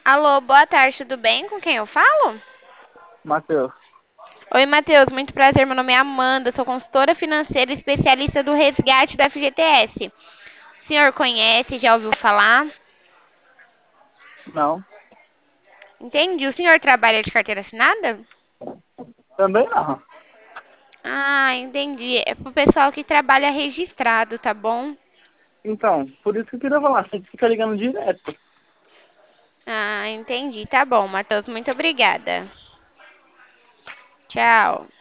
Alô, boa tarde, tudo bem? Com quem eu falo? Matheus. Oi, Matheus, muito prazer. Meu nome é Amanda, sou consultora financeira e especialista do resgate do FGTS. O senhor conhece, já ouviu falar? Não, Entendi. O senhor trabalha de carteira assinada? também não. Ah, entendi. É pro pessoal que trabalha registrado, tá bom? Então, por isso que eu queria falar, você fica ligando direto. Ah, entendi. Tá bom, Matheus, muito obrigada. Tchau.